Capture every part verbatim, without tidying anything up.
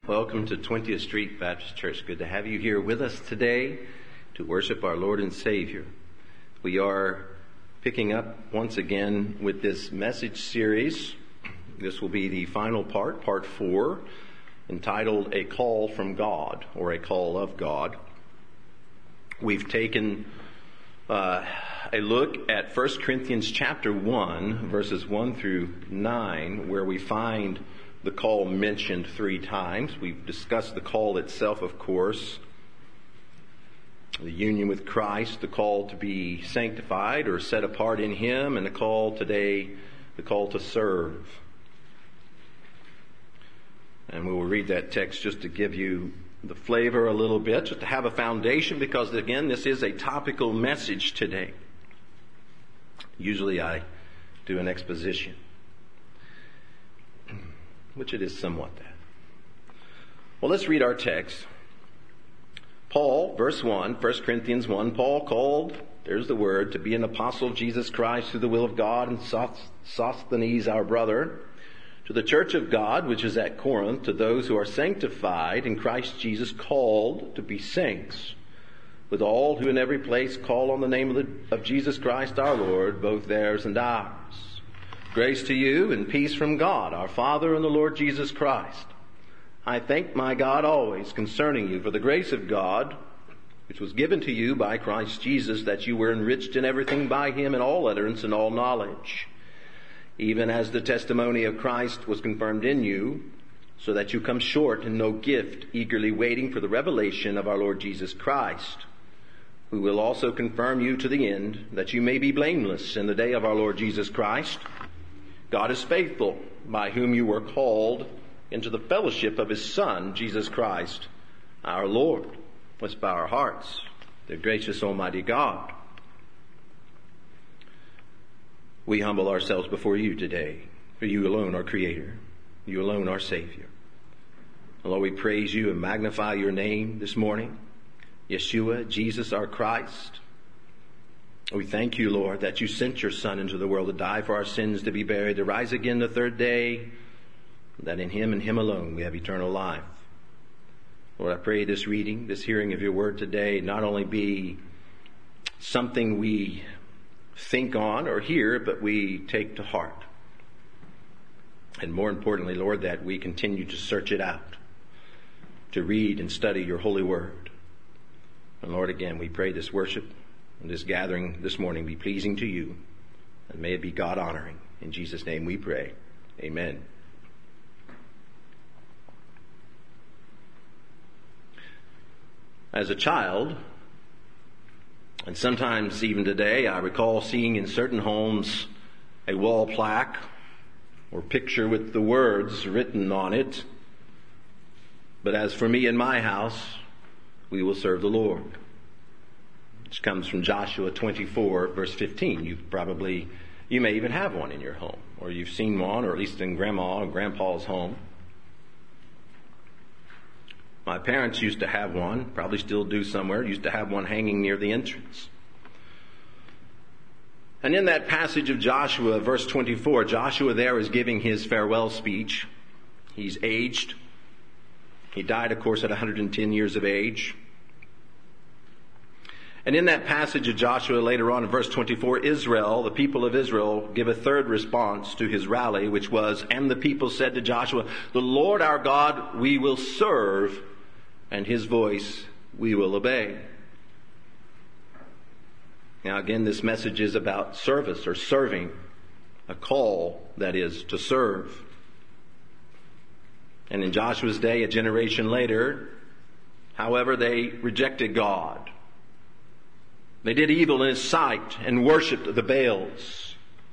Welcome to twentieth Street Baptist Church. Good to have you here with us today to worship our Lord and Savior. We are picking up once again with this message series. This will be the final part, part four, entitled A Call from God, or A Call of God. We've taken uh, a look at First Corinthians chapter one, verses one through nine, where we find the call mentioned three times. We've discussed the call itself, of course, the union with Christ, the call to be sanctified or set apart in Him, and the call today, the call to serve. And we will read that text just to give you the flavor a little bit, just to have a foundation, because again, this is a topical message today. Usually I do an exposition, which it is somewhat that. Well, let's read our text. Paul, verse one, First Corinthians one, Paul called, there's the word, to be an apostle of Jesus Christ through the will of God, and Sosthenes our brother, to the church of God which is at Corinth, to those who are sanctified in Christ Jesus, called to be saints, with all who in every place call on the name of, the, of Jesus Christ our Lord, both theirs and ours. Grace to you and peace from God, our Father and the Lord Jesus Christ. I thank my God always concerning you for the grace of God, which was given to you by Christ Jesus, that you were enriched in everything by Him in all utterance and all knowledge, even as the testimony of Christ was confirmed in you, so that you come short in no gift, eagerly waiting for the revelation of our Lord Jesus Christ, who will also confirm you to the end, that you may be blameless in the day of our Lord Jesus Christ. God is faithful, by whom you were called into the fellowship of His Son, Jesus Christ, our Lord. Let's bow our hearts. The gracious Almighty God, we humble ourselves before you today, for you alone are Creator, you alone are Savior. Lord, we praise you and magnify your name this morning, Yeshua, Jesus our Christ. We thank you, Lord, that you sent your Son into the world to die for our sins, to be buried, to rise again the third day, that in Him and Him alone we have eternal life. Lord, I pray this reading, this hearing of your word today not only be something we think on or hear, but we take to heart. And more importantly, Lord, that we continue to search it out, to read and study your holy word. And Lord, again, we pray this worship and this gathering this morning be pleasing to you, and may it be God honoring. In Jesus' name we pray. Amen. As a child, and sometimes even today, I recall seeing in certain homes a wall plaque or picture with the words written on it, "But as for me and my house, we will serve the Lord," which comes from Joshua twenty-four, verse fifteen. You probably, you may even have one in your home, or you've seen one, or at least in Grandma or Grandpa's home. My parents used to have one, probably still do somewhere, used to have one hanging near the entrance. And in that passage of Joshua, verse twenty-four, Joshua there is giving his farewell speech. He's aged. He died, of course, at one hundred ten years of age. And in that passage of Joshua, later on in verse twenty-four, Israel, the people of Israel, give a third response to his rally, which was, "And the people said to Joshua, the Lord our God we will serve, and His voice we will obey." Now again, this message is about service or serving, a call, that is, to serve. And in Joshua's day, a generation later, however, they rejected God. They did evil in His sight and worshipped the Baals.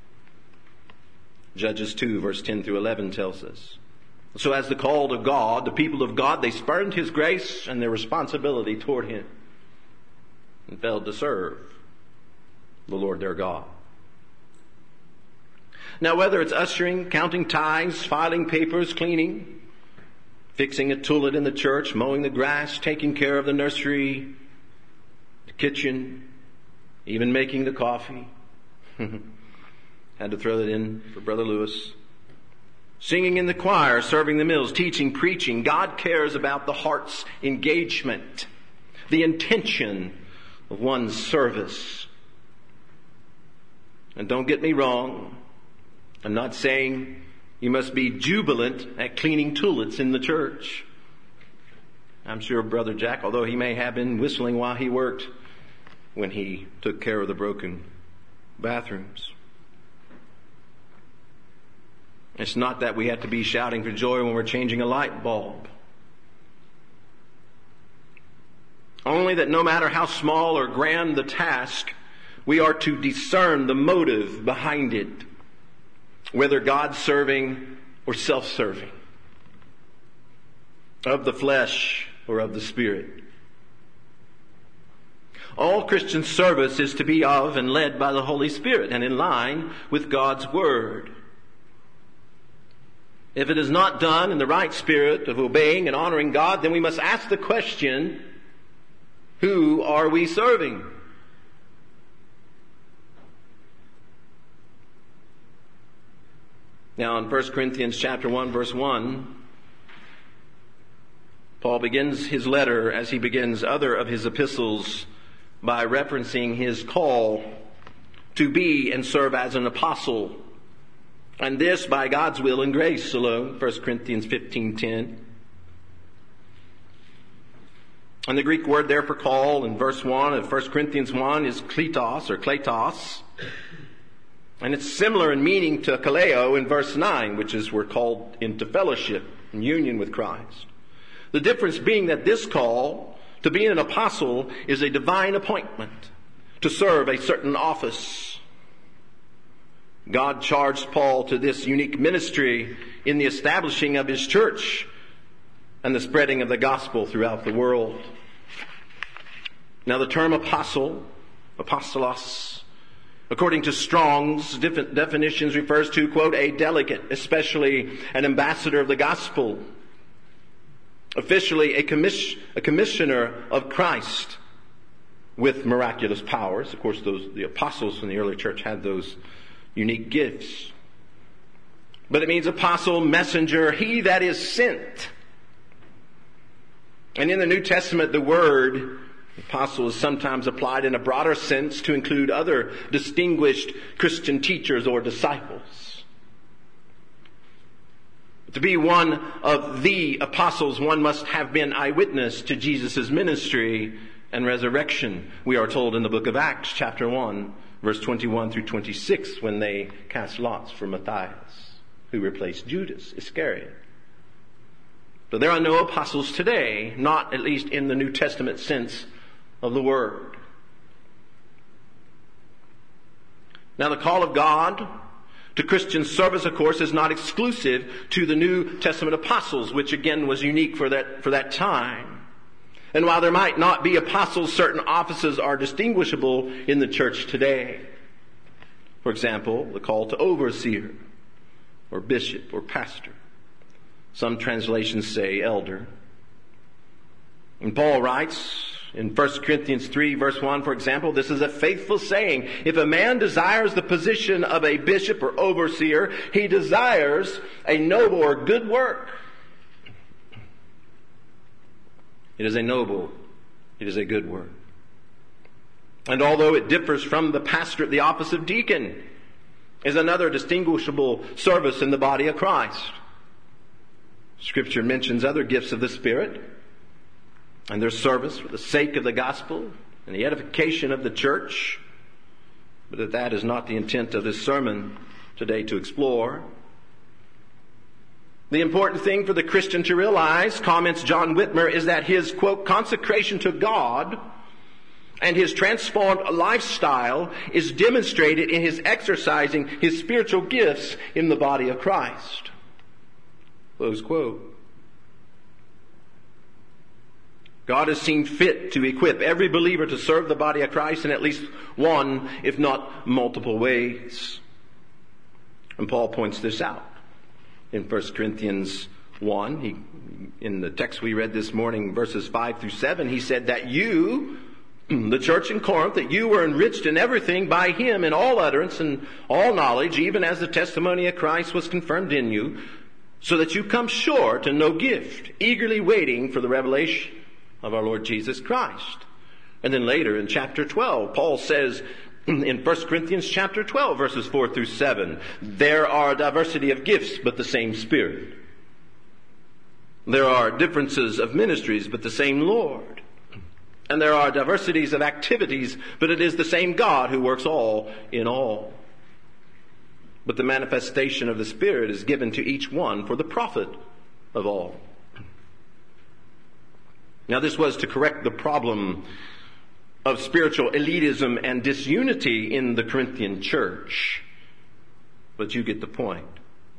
Judges two, verse ten through eleven tells us. So as the called of God, the people of God, they spurned His grace and their responsibility toward Him, and failed to serve the Lord their God. Now whether it's ushering, counting tithes, filing papers, cleaning, fixing a toilet in the church, mowing the grass, taking care of the nursery, the kitchen, even making the coffee. Had to throw that in for Brother Lewis. singing in the choir, serving the meals, teaching, preaching. God cares about the heart's engagement, the intention of one's service. And don't get me wrong, I'm not saying you must be jubilant at cleaning toilets in the church. I'm sure Brother Jack, although he may have been whistling while he worked when he took care of the broken bathrooms. It's not that we have to be shouting for joy when we're changing a light bulb. Only that no matter how small or grand the task, we are to discern the motive behind it, whether God-serving or self-serving, of the flesh or of the Spirit. All Christian service is to be of and led by the Holy Spirit and in line with God's Word. If it is not done in the right spirit of obeying and honoring God, then we must ask the question, who are we serving? Now in First Corinthians chapter one, verse one, Paul begins his letter, as he begins other of his epistles, by referencing his call to be and serve as an apostle. And this by God's will and grace alone, First Corinthians fifteen ten. And the Greek word there for call in verse one of First Corinthians one is kletos or kletos. And it's similar in meaning to kaleo in verse nine, which is we're called into fellowship and union with Christ. The difference being that this call to be an apostle is a divine appointment to serve a certain office. God charged Paul to this unique ministry in the establishing of his church and the spreading of the gospel throughout the world. Now the term apostle, apostolos, according to Strong's definitions, refers to, quote, a delegate, especially an ambassador of the gospel, officially a, commis- a commissioner of Christ with miraculous powers. Of course, those the apostles in the early church had those unique gifts. But it means apostle, messenger, he that is sent. And in the New Testament, the word apostle is sometimes applied in a broader sense to include other distinguished Christian teachers or disciples. To be one of the apostles, one must have been eyewitness to Jesus' ministry and resurrection. We are told in the book of Acts, chapter one, verse twenty-one through twenty-six, when they cast lots for Matthias, who replaced Judas Iscariot. So there are no apostles today, not at least in the New Testament sense of the word. Now the call of God to Christian service, of course, is not exclusive to the New Testament apostles, which again was unique for that, for that time. And while there might not be apostles, certain offices are distinguishable in the church today. For example, the call to overseer, or bishop, or pastor. Some translations say elder. And Paul writes in First Corinthians three, verse one, for example, this is a faithful saying. If a man desires the position of a bishop or overseer, he desires a noble or good work. It is a noble, it is a good work. And although it differs from the pastorate, the office of deacon is another distinguishable service in the body of Christ. Scripture mentions other gifts of the Spirit and their service for the sake of the gospel and the edification of the church. But that that is not the intent of this sermon today to explore. The important thing for the Christian to realize, comments John Whitmer, is that his, quote, consecration to God and his transformed lifestyle is demonstrated in his exercising his spiritual gifts in the body of Christ. Close quote. God has seen fit to equip every believer to serve the body of Christ in at least one, if not multiple ways. And Paul points this out in First Corinthians one. He, in the text we read this morning, verses five through seven, he said that you, the church in Corinth, that you were enriched in everything by him in all utterance and all knowledge, even as the testimony of Christ was confirmed in you, so that you come short and no gift, eagerly waiting for the revelation of our Lord Jesus Christ. And then later in chapter twelve, Paul says in First Corinthians chapter twelve, verses four through seven, there are a diversity of gifts, but the same Spirit. There are differences of ministries, but the same Lord. And there are diversities of activities, but it is the same God who works all in all. But the manifestation of the Spirit is given to each one for the profit of all. Now, this was to correct the problem of spiritual elitism and disunity in the Corinthian church. But you get the point.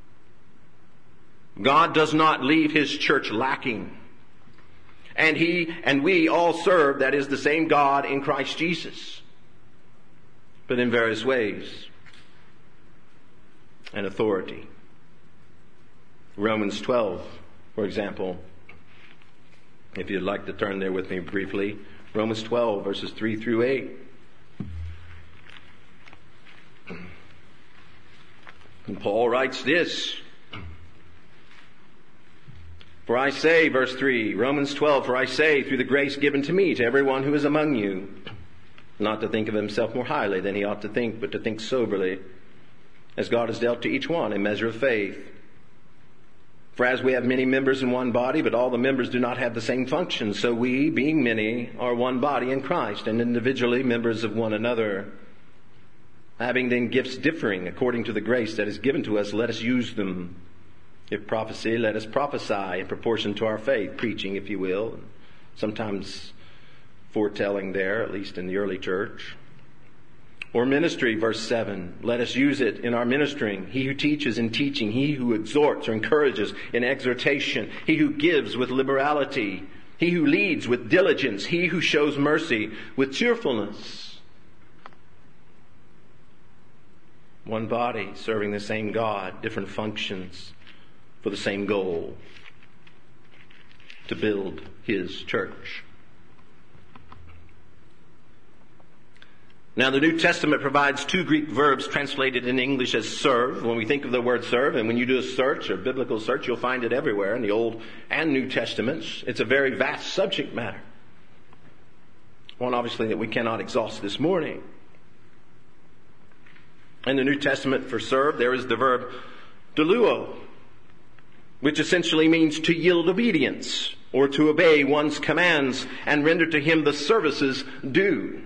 God does not leave His church lacking. And He and we all serve, that is, the same God in Christ Jesus, but in various ways and authority. Romans twelve, for example, if you'd like to turn there with me briefly. Romans twelve, verses three through eight. And Paul writes this. For I say, verse three, Romans twelve, for I say, through the grace given to me, to everyone who is among you, not to think of himself more highly than he ought to think, but to think soberly, as God has dealt to each one a measure of faith. For as we have many members in one body, but all the members do not have the same function, so we, being many, are one body in Christ, and individually members of one another. Having then gifts differing according to the grace that is given to us, let us use them. If prophecy, let us prophesy in proportion to our faith, preaching, if you will, sometimes foretelling there, at least in the early church. Or ministry, verse seven, let us use it in our ministering. He who teaches in teaching, he who exhorts or encourages in exhortation, he who gives with liberality, he who leads with diligence, he who shows mercy with cheerfulness. One body serving the same God, different functions, for the same goal, to build His church. Now, the New Testament provides two Greek verbs translated in English as serve. When we think of the word serve, and when you do a search, or biblical search, you'll find it everywhere in the Old and New Testaments. It's a very vast subject matter. One, obviously, that we cannot exhaust this morning. In the New Testament for serve, there is the verb douleuo, which essentially means to yield obedience or to obey one's commands and render to Him the services due.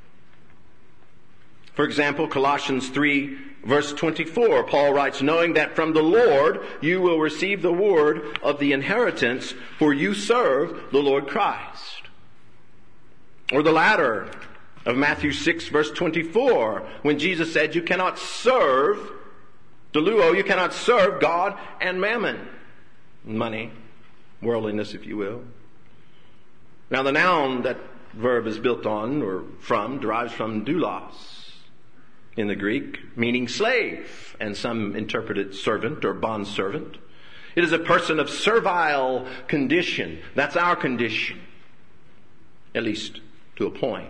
For example, Colossians three, verse twenty-four, Paul writes, knowing that from the Lord you will receive the word of the inheritance, for you serve the Lord Christ. Or the latter of Matthew six, verse twenty-four, when Jesus said, you cannot serve, douleuo, you cannot serve God and mammon. Money, worldliness, if you will. Now, the noun that verb is built on or from derives from doulos in the Greek, meaning slave, and some interpret it servant or bondservant. It is a person of servile condition. That's our condition, at least to a point.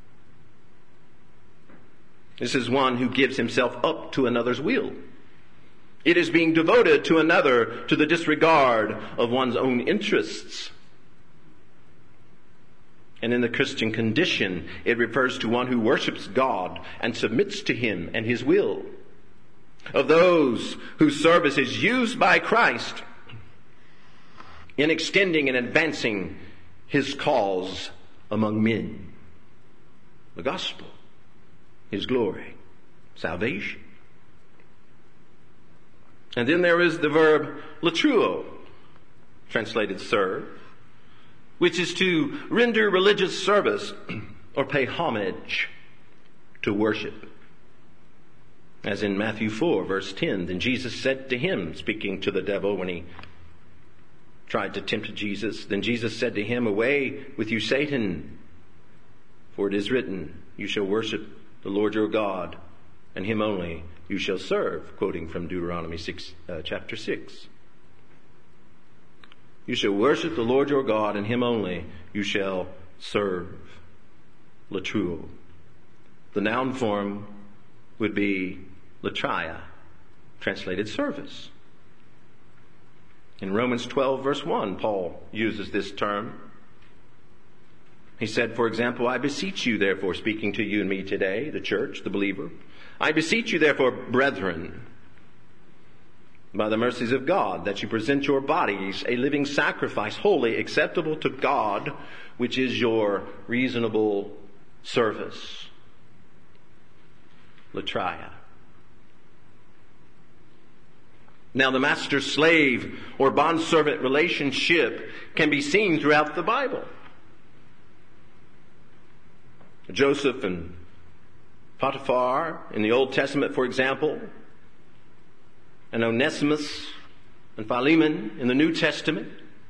This is one who gives himself up to another's will. It is being devoted to another to the disregard of one's own interests. And in the Christian condition, it refers to one who worships God and submits to Him and His will. Of those whose service is used by Christ in extending and advancing His cause among men. The gospel, His glory, salvation. And then there is the verb latruo, translated serve, which is to render religious service or pay homage, to worship. As in Matthew four, verse ten, then Jesus said to him, speaking to the devil when he tried to tempt Jesus, then Jesus said to him, away with you, Satan, for it is written, you shall worship the Lord your God, and Him only you shall serve, quoting from Deuteronomy six, uh, chapter six. You shall worship the Lord your God, and Him only you shall serve. Latruo. The noun form would be latria, translated service. In Romans twelve, verse one, Paul uses this term. He said, for example, I beseech you, therefore, speaking to you and me today, the church, the believer, I beseech you, therefore, brethren, by the mercies of God, that you present your bodies a living sacrifice, holy, acceptable to God, which is your reasonable service. Latria. Now, the master-slave or bondservant relationship can be seen throughout the Bible. Joseph and Potiphar in the Old Testament, for example, and Onesimus and Philemon in the New Testament.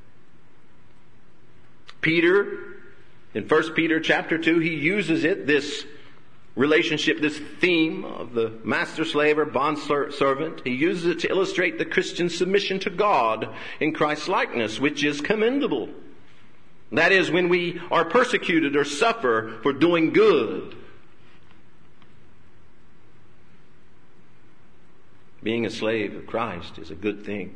Peter, in First Peter chapter two, he uses it, this relationship, this theme of the master-slave or bond-servant. He uses it to illustrate the Christian submission to God in Christ's likeness, which is commendable. That is, when we are persecuted or suffer for doing good. Being a slave of Christ is a good thing.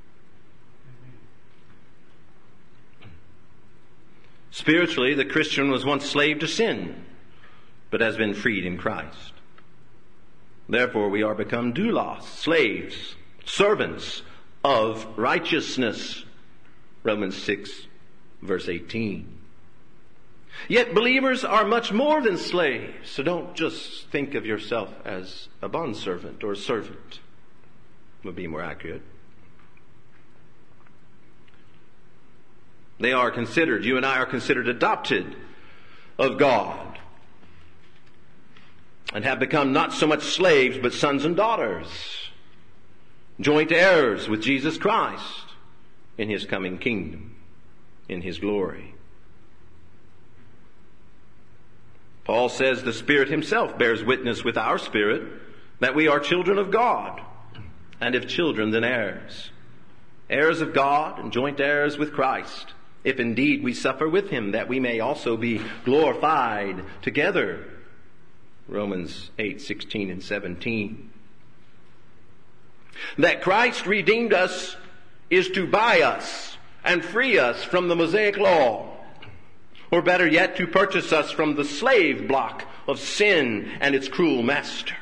Spiritually, the Christian was once slave to sin, but has been freed in Christ. Therefore, we are become doulos, slaves, servants of righteousness. Romans six, verse eighteen. Yet believers are much more than slaves, so don't just think of yourself as a bondservant or a servant. Would be more accurate. They are considered, you and I are considered adopted of God, and have become not so much slaves, but sons and daughters, joint heirs with Jesus Christ in His coming kingdom, in His glory. Paul says the Spirit Himself bears witness with our spirit that we are children of God, and if children, then heirs. Heirs of God and joint heirs with Christ, if indeed we suffer with Him, that we may also be glorified together. Romans eight, sixteen and seventeen. That Christ redeemed us is to buy us and free us from the Mosaic law, or better yet, to purchase us from the slave block of sin and its cruel master.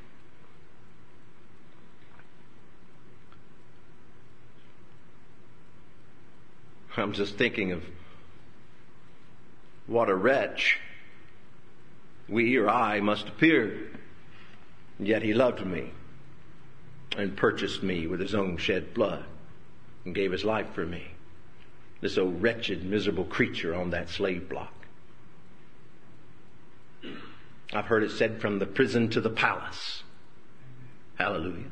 I'm just thinking of what a wretch we or I must appear. Yet He loved me and purchased me with His own shed blood and gave His life for me. This old wretched, miserable creature on that slave block. I've heard it said, from the prison to the palace. Hallelujah.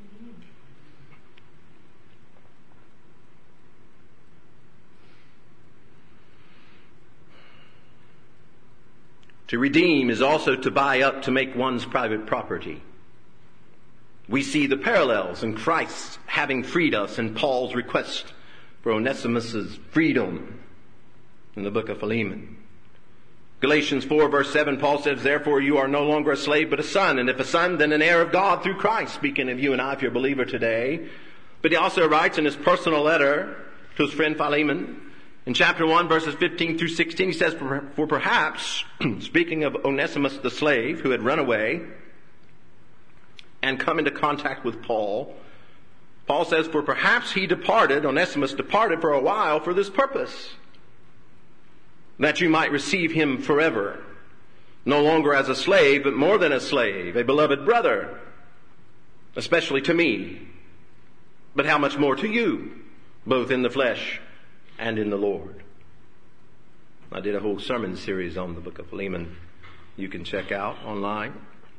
To redeem is also to buy up, to make one's private property. We see the parallels in Christ having freed us in Paul's request for Onesimus' freedom in the book of Philemon. Galatians four, verse seven, Paul says, therefore you are no longer a slave but a son, and if a son, then an heir of God through Christ. Speaking of you and I, if you're a believer today. But he also writes in his personal letter to his friend Philemon, in chapter one, verses fifteen through sixteen, he says, for perhaps, speaking of Onesimus the slave who had run away and come into contact with Paul, Paul says, for perhaps he departed, Onesimus departed for a while for this purpose, that you might receive him forever, no longer as a slave, but more than a slave, a beloved brother, especially to me, but how much more to you, both in the flesh and in the Lord. I did a whole sermon series on the book of Philemon. You can check out online.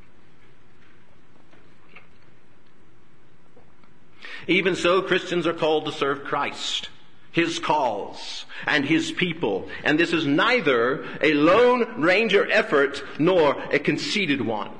Even so, Christians are called to serve Christ, His cause, and His people. And this is neither a lone ranger effort nor a conceited one.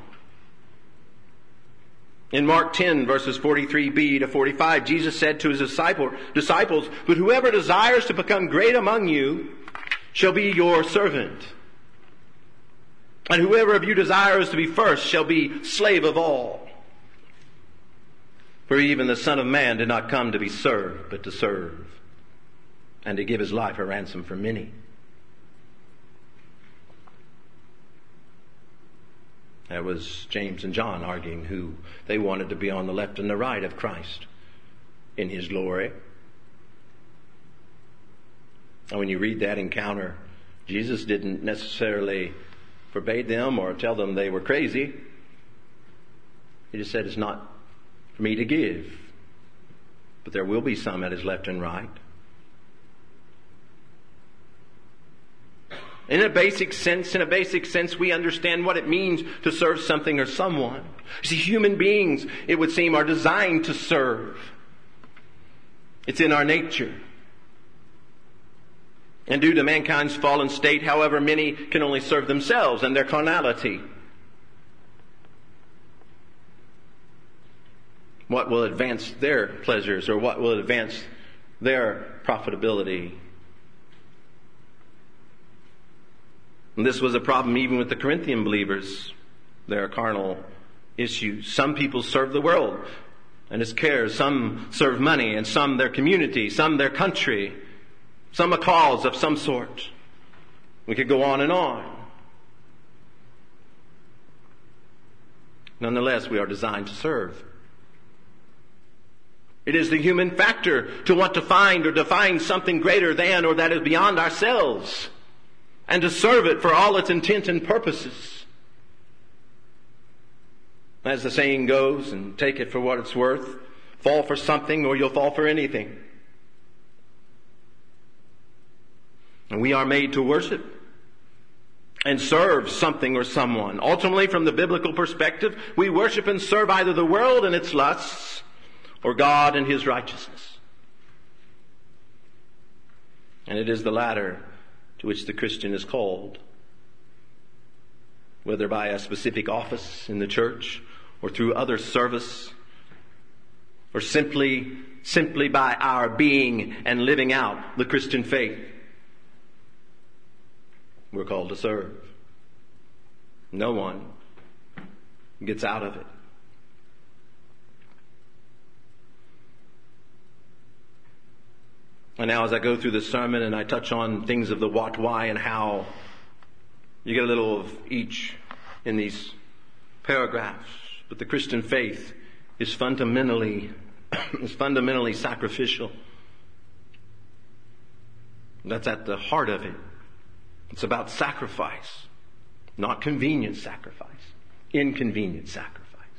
In Mark ten, verses forty-three b to forty-five, Jesus said to His disciple, disciples, but whoever desires to become great among you shall be your servant. And whoever of you desires to be first shall be slave of all. For even the Son of Man did not come to be served, but to serve, and to give his life a ransom for many. That was James and John arguing who they wanted to be on the left and the right of Christ in his glory. And when you read that encounter, Jesus didn't necessarily forbade them or tell them they were crazy. He just said, it's not for me to give, but there will be some at his left and right. In a basic sense, in a basic sense, we understand what it means to serve something or someone. See, human beings, it would seem, are designed to serve. It's in our nature. And due to mankind's fallen state, however, many can only serve themselves and their carnality. What will advance their pleasures, or what will advance their profitability? And this was a problem even with the Corinthian believers, their carnal issues. Some people serve the world and its cares. Some serve money, and some their community, some their country, some a cause of some sort. We could go on and on. Nonetheless, we are designed to serve. It is the human factor to want to find or define something greater than or that is beyond ourselves, and to serve it for all its intent and purposes. As the saying goes, and take it for what it's worth, fall for something or you'll fall for anything. And we are made to worship and serve something or someone. Ultimately, from the biblical perspective, we worship and serve either the world and its lusts, or God and his righteousness. And it is the latter to which the Christian is called, whether by a specific office in the church or through other service, or simply, simply by our being and living out the Christian faith. We're called to serve. No one gets out of it. And now as I go through the sermon and I touch on things of the what, why, and how, you get a little of each in these paragraphs. But the Christian faith is fundamentally, is fundamentally sacrificial. That's at the heart of it. It's about sacrifice, not convenient sacrifice, inconvenient sacrifice.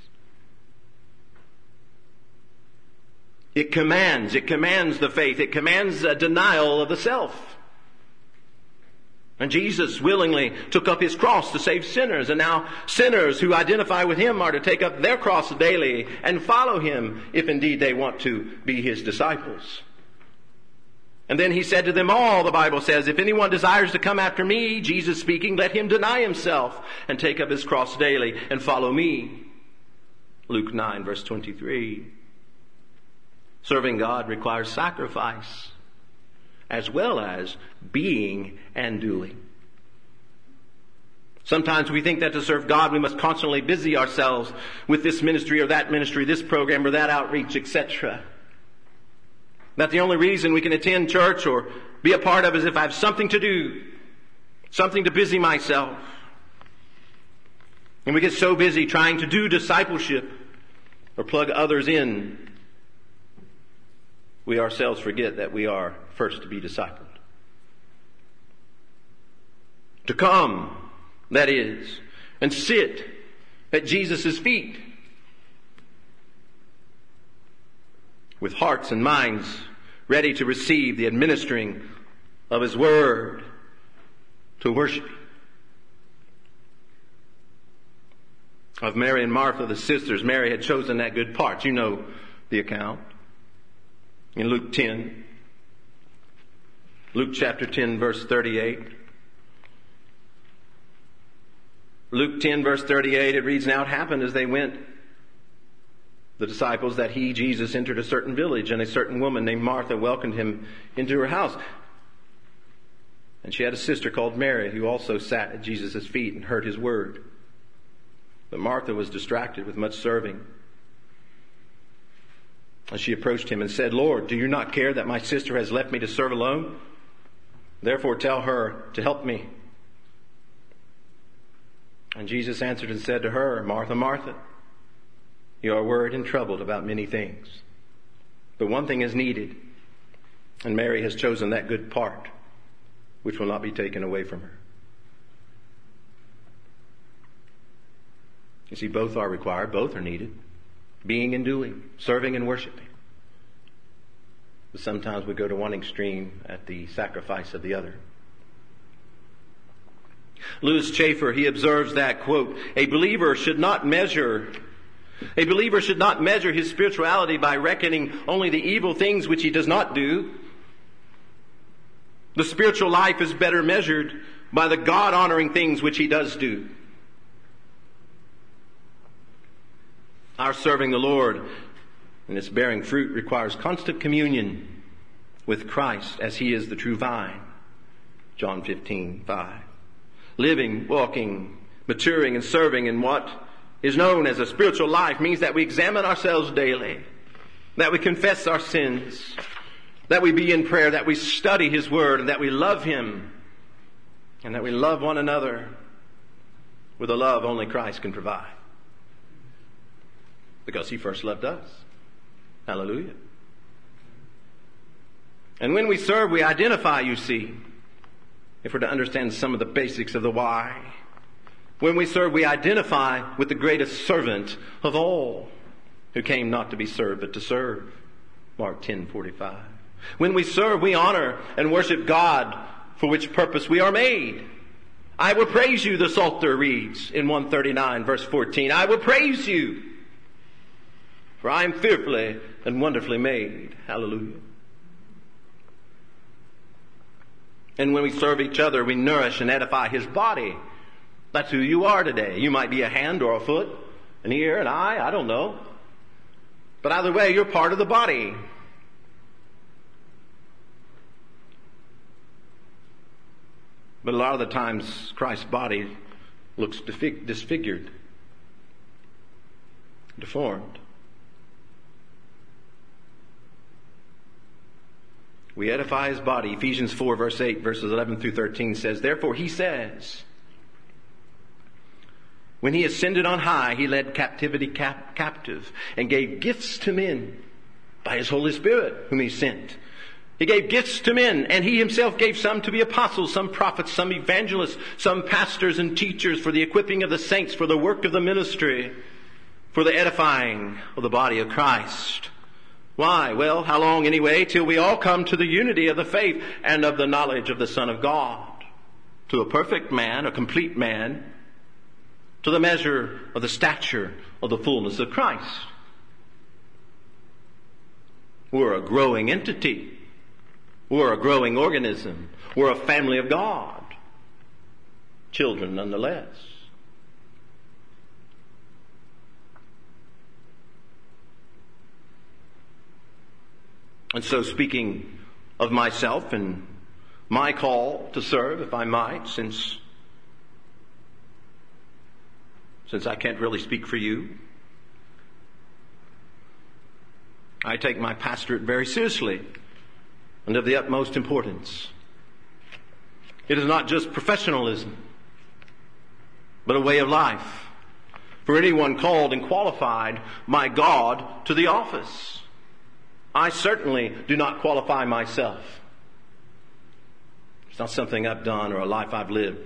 It commands, it commands the faith, it commands a denial of the self. And Jesus willingly took up his cross to save sinners, and now sinners who identify with him are to take up their cross daily and follow him if indeed they want to be his disciples. And then he said to them all, the Bible says, if anyone desires to come after me, Jesus speaking, let him deny himself and take up his cross daily and follow me. Luke nine verse twenty-three. Serving God requires sacrifice as well as being and doing. Sometimes we think that to serve God we must constantly busy ourselves with this ministry or that ministry, this program or that outreach, et cetera. That the only reason we can attend church or be a part of is if I have something to do, something to busy myself. And we get so busy trying to do discipleship or plug others in, we ourselves forget that we are first to be discipled. To come, that is, and sit at Jesus' feet with hearts and minds ready to receive the administering of his word, to worship him. Of Mary and Martha, the sisters, Mary had chosen that good part. You know the account. In Luke ten, Luke chapter ten verse thirty-eight. Luke ten verse thirty-eight, it reads, now it happened as they went, the disciples, that he, Jesus, entered a certain village, and a certain woman named Martha welcomed him into her house. And she had a sister called Mary, who also sat at Jesus' feet and heard his word. But Martha was distracted with much serving. And she approached him and said, Lord, do you not care that my sister has left me to serve alone? Therefore tell her to help me. And Jesus answered and said to her, Martha, Martha, you are worried and troubled about many things. But one thing is needed, and Mary has chosen that good part, which will not be taken away from her. You see, both are required, both are needed. Being and doing, serving and worshiping. But sometimes we go to one extreme at the sacrifice of the other. Louis Chafer, he observes that, quote, a believer should not measure A believer should not measure his spirituality by reckoning only the evil things which he does not do. The spiritual life is better measured by the God-honoring things which he does do. Our serving the Lord and its bearing fruit requires constant communion with Christ as he is the true vine. John fifteen five. Living, walking, maturing, and serving in what is known as a spiritual life means that we examine ourselves daily, that we confess our sins, that we be in prayer, that we study his word, and that we love him, and that we love one another with a love only Christ can provide. Because he first loved us. Hallelujah. And when we serve, we identify, you see, if we're to understand some of the basics of the why. When we serve, we identify with the greatest servant of all, who came not to be served, but to serve. Mark ten forty-five. When we serve, we honor and worship God, for which purpose we are made. I will praise you, the Psalter reads in one thirty-nine, verse fourteen. I will praise you, for I am fearfully and wonderfully made. Hallelujah. And when we serve each other, we nourish and edify his body. That's who you are today. You might be a hand or a foot, an ear, an eye, I don't know. But either way, you're part of the body. But a lot of the times, Christ's body looks disfigured, deformed. We edify his body. Ephesians four, verse eight, verses eleven through thirteen says, therefore he says, when he ascended on high, he led captivity cap- captive and gave gifts to men by his Holy Spirit, whom he sent. He gave gifts to men, and he himself gave some to be apostles, some prophets, some evangelists, some pastors and teachers for the equipping of the saints, for the work of the ministry, for the edifying of the body of Christ. Why? Well, how long anyway? Till we all come to the unity of the faith and of the knowledge of the Son of God, to a perfect man, a complete man, to the measure of the stature of the fullness of Christ. We're a growing entity. We're a growing organism. We're a family of God. Children nonetheless. And so, speaking of myself and my call to serve, if I might, since since I can't really speak for you, I take my pastorate very seriously and of the utmost importance. It is not just professionalism, but a way of life for anyone called and qualified by God to the office. I certainly do not qualify myself. It's not something I've done or a life I've lived.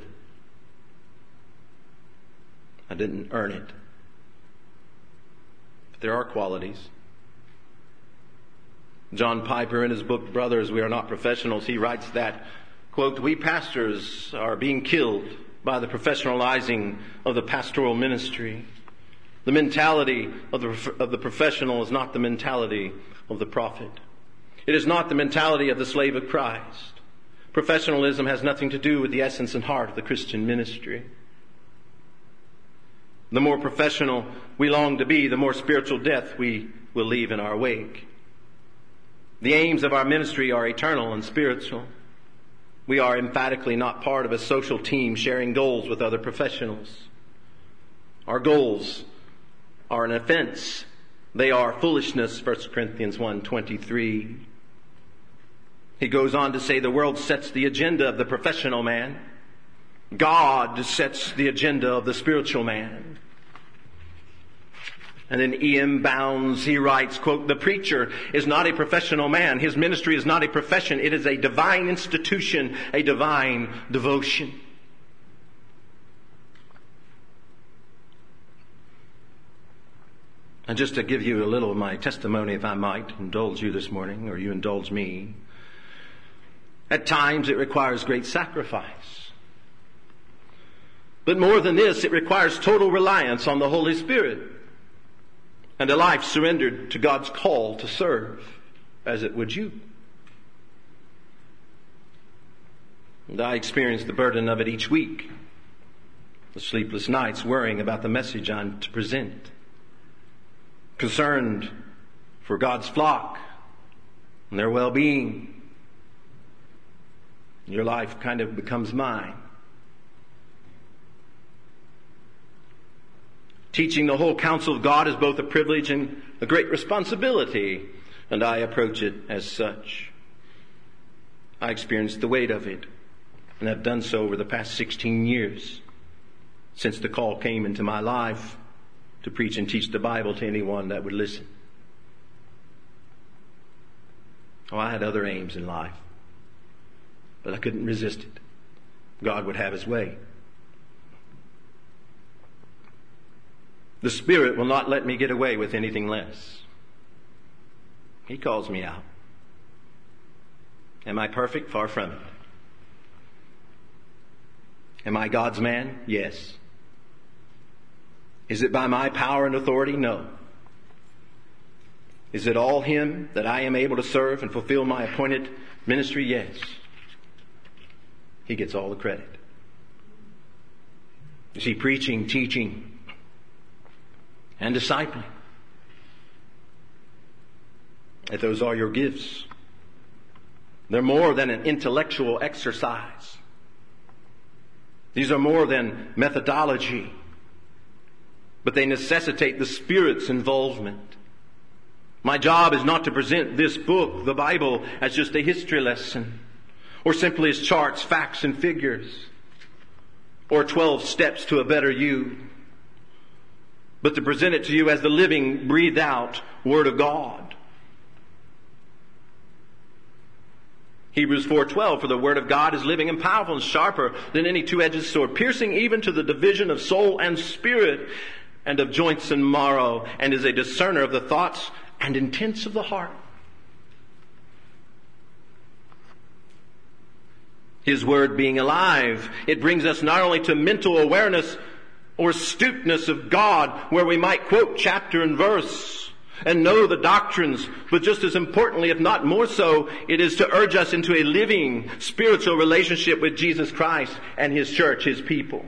I didn't earn it. But there are qualities. John Piper, in his book, Brothers, We Are Not Professionals, he writes that, quote, we pastors are being killed by the professionalizing of the pastoral ministry. The mentality of the, of the professional is not the mentality of the prophet. It is not the mentality of the slave of Christ. Professionalism has nothing to do with the essence and heart of the Christian ministry. The more professional we long to be, the more spiritual death we will leave in our wake. The aims of our ministry are eternal and spiritual. We are emphatically not part of a social team sharing goals with other professionals. Our goals are an offense They are foolishness, First Corinthians one twenty-three. He goes on to say the world sets the agenda of the professional man. God sets the agenda of the spiritual man. And then E M Bounds, he writes, quote, the preacher is not a professional man. His ministry is not a profession. It is a divine institution, a divine devotion. And just to give you a little of my testimony, if I might indulge you this morning, or you indulge me, at times it requires great sacrifice. But more than this, it requires total reliance on the Holy Spirit and a life surrendered to God's call to serve, as it would you. And I experience the burden of it each week. The sleepless nights worrying about the message I'm to present. Concerned for God's flock and their well-being. Your life kind of becomes mine. Teaching the whole counsel of God is both a privilege and a great responsibility, and I approach it as such. I experienced the weight of it, and have done so over the past sixteen years, since the call came into my life to preach and teach the Bible to anyone that would listen. Oh, I had other aims in life, but I couldn't resist it. God would have His way. The Spirit will not let me get away with anything less. He calls me out. Am I perfect? Far from it. Am I God's man? Yes. Is it by my power and authority? No. Is it all Him that I am able to serve and fulfill my appointed ministry? Yes. He gets all the credit. You see, preaching, teaching, and discipling, if those are your gifts, they're more than an intellectual exercise. These are more than methodology, but they necessitate the Spirit's involvement. My job is not to present this book, the Bible, as just a history lesson, or simply as charts, facts, and figures, or twelve steps to a better you, but to present it to you as the living, breathed out Word of God. Hebrews four twelve, for the Word of God is living and powerful and sharper than any two-edged sword, piercing even to the division of soul and spirit and of joints and marrow, and is a discerner of the thoughts and intents of the heart. His Word being alive, it brings us not only to mental awareness or astuteness of God, where we might quote chapter and verse and know the doctrines, but just as importantly, if not more so, it is to urge us into a living spiritual relationship with Jesus Christ and His church, His people.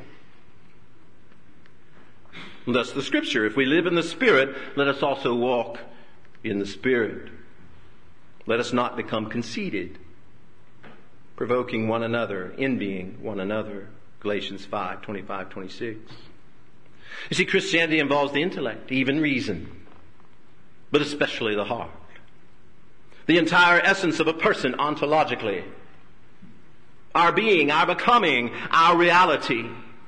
And thus the Scripture, if we live in the Spirit, let us also walk in the Spirit. Let us not become conceited, provoking one another, envying one another. Galatians five twenty-five twenty-six. You see, Christianity involves the intellect, even reason, but especially the heart. The entire essence of a person ontologically. Our being, our becoming, our reality.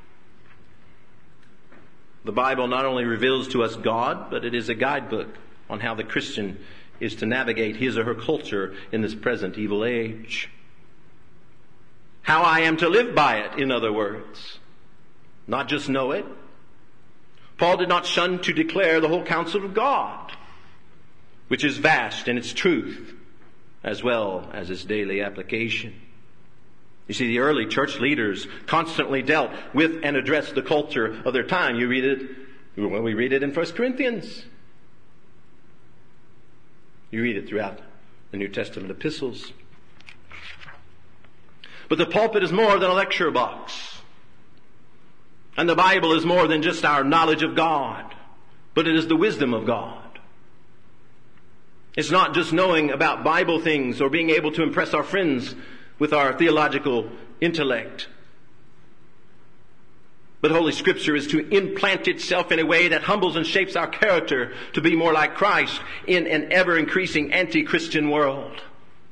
The Bible not only reveals to us God, but it is a guidebook on how the Christian is to navigate his or her culture in this present evil age. How I am to live by it, in other words. Not just know it. Paul did not shun to declare the whole counsel of God, which is vast in its truth, as well as its daily application. You see, the early church leaders constantly dealt with and addressed the culture of their time. You read it, well, we read it in First Corinthians. You read it throughout the New Testament epistles. But the pulpit is more than a lecture box. And the Bible is more than just our knowledge of God, but it is the wisdom of God. It's not just knowing about Bible things or being able to impress our friends with our theological intellect. But Holy Scripture is to implant itself in a way that humbles and shapes our character to be more like Christ in an ever-increasing anti-Christian world.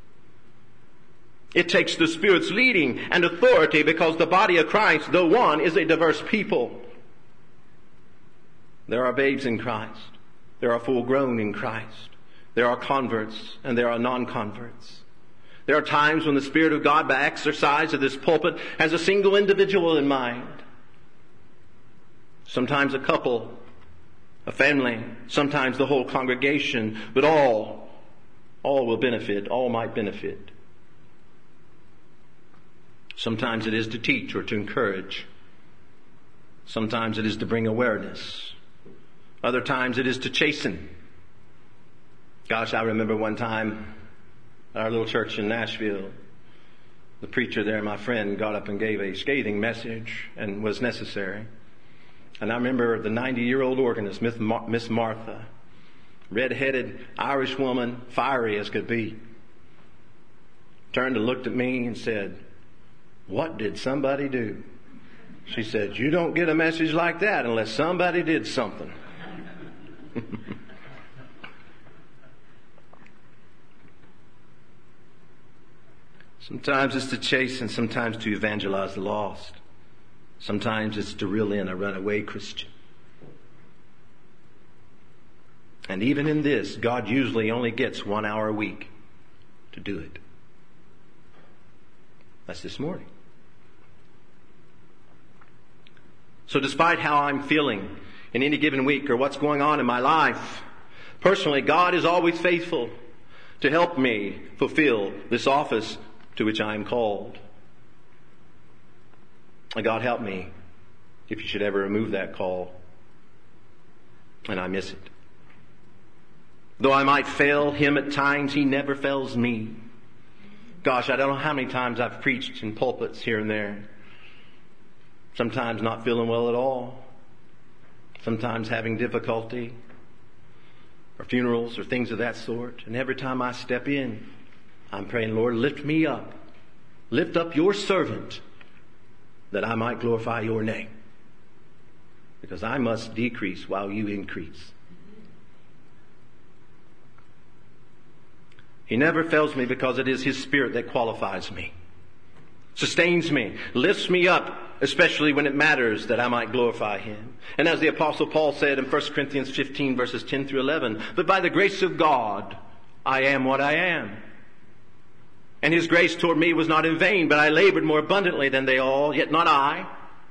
It takes the Spirit's leading and authority because the body of Christ, though one, is a diverse people. There are babes in Christ. There are full-grown in Christ. There are converts and there are non-converts. There are times when the Spirit of God, by exercise of this pulpit, has a single individual in mind. Sometimes a couple, a family, sometimes the whole congregation, but all, all will benefit, all might benefit. Sometimes it is to teach or to encourage. Sometimes it is to bring awareness. Other times it is to chasten. Gosh, I remember one time at our little church in Nashville, the preacher there, my friend, got up and gave a scathing message and was necessary. And I remember the ninety-year-old organist, Miss Martha, red-headed Irish woman, fiery as could be, turned and looked at me and said, "What did somebody do?" She said, "You don't get a message like that unless somebody did something." Sometimes it's to chase and sometimes to evangelize the lost. Sometimes it's to reel in a runaway Christian. And even in this, God usually only gets one hour a week to do it. That's this morning. So despite how I'm feeling in any given week or what's going on in my life, personally, God is always faithful to help me fulfill this office to which I am called. And God help me if you should ever remove that call and I miss it. Though I might fail Him at times, He never fails me. Gosh, I don't know how many times I've preached in pulpits here and there. Sometimes not feeling well at all. Sometimes having difficulty. Or funerals or things of that sort. And every time I step in, I'm praying, Lord, lift me up. Lift up your servant that I might glorify your name. Because I must decrease while you increase. He never fails me because it is His Spirit that qualifies me, sustains me, lifts me up, especially when it matters, that I might glorify Him. And as the Apostle Paul said in First Corinthians fifteen, verses ten through eleven, "But by the grace of God, I am what I am. And His grace toward me was not in vain, but I labored more abundantly than they all, yet not I,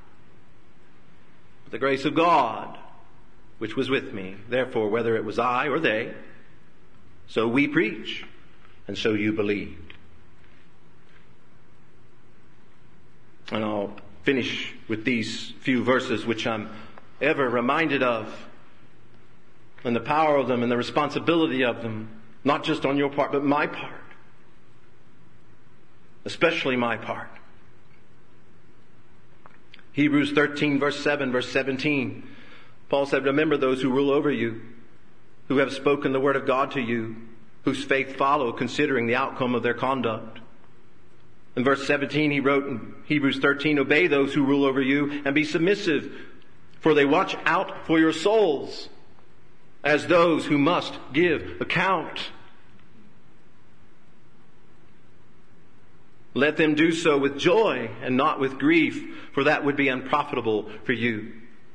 but the grace of God, which was with me. Therefore, whether it was I or they, so we preach, and so you believed." And I'll finish with these few verses which I'm ever reminded of, and the power of them and the responsibility of them, not just on your part, but my part. Especially my part. Hebrews thirteen, verse seven, verse seventeen. Paul said, "Remember those who rule over you, who have spoken the word of God to you, whose faith follow, considering the outcome of their conduct." In verse seventeen, he wrote in Hebrews thirteen, "Obey those who rule over you and be submissive, for they watch out for your souls as those who must give account. Let them do so with joy and not with grief, for that would be unprofitable for you."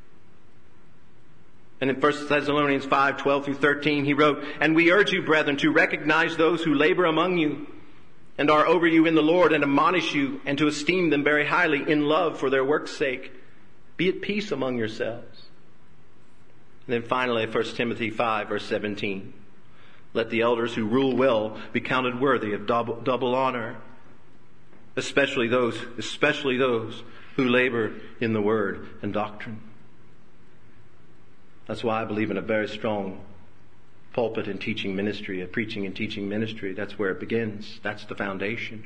And in First Thessalonians five, twelve through thirteen, he wrote, "And we urge you, brethren, to recognize those who labor among you and are over you in the Lord, and admonish you, and to esteem them very highly in love for their work's sake. Be at peace among yourselves." And then finally, First Timothy five, verse seventeen, "Let the elders who rule well be counted worthy of double, double honor, especially those, especially those who labor in the word and doctrine." That's why I believe in a very strong pulpit and teaching ministry, a preaching and teaching ministry. That's where it begins. That's the foundation.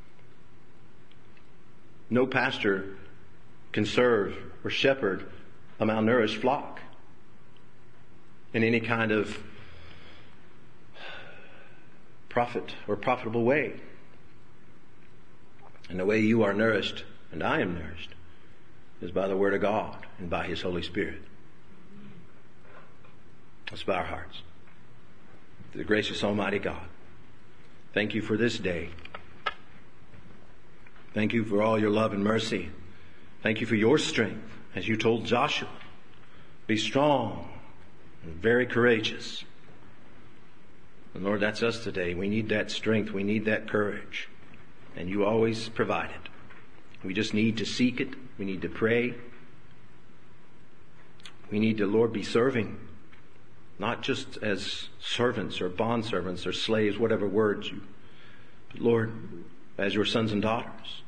No pastor can serve or shepherd a malnourished flock in any kind of profit or profitable way. And the way you are nourished and I am nourished is by the Word of God and by His Holy Spirit. Let's bow our hearts. To the gracious Almighty God, thank you for this day. Thank you for all your love and mercy. Thank you for your strength, as you told Joshua. Be strong and very courageous. And Lord, that's us today. We need that strength. We need that courage. And you always provide it. We just need to seek it. We need to pray. We need to, Lord, be serving. Not just as servants or bondservants or slaves, whatever words you, but Lord, as your sons and daughters.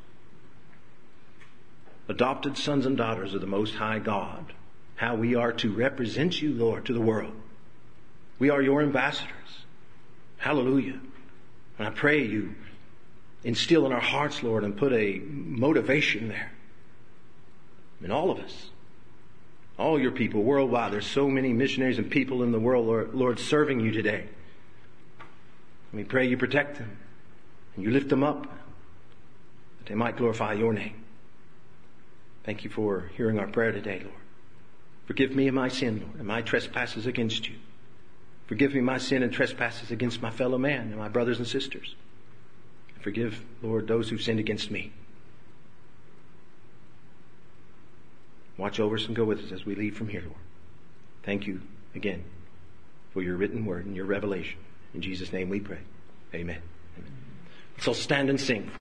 Adopted sons and daughters of the Most High God. How we are to represent you, Lord, to the world. We are your ambassadors. Hallelujah. And I pray you instill in our hearts, Lord, and put a motivation there in all of us. All your people worldwide. There's so many missionaries and people in the world, Lord, Lord, serving you today. We pray you protect them and you lift them up that they might glorify your name. Thank you for hearing our prayer today, Lord. Forgive me of my sin, Lord, and my trespasses against you. Forgive me my sin and trespasses against my fellow man and my brothers and sisters. Forgive, Lord, those who've sinned against me. Watch over us and go with us as we leave from here, Lord. Thank you again for your written word and your revelation. In Jesus' name we pray. Amen. Amen. So stand and sing.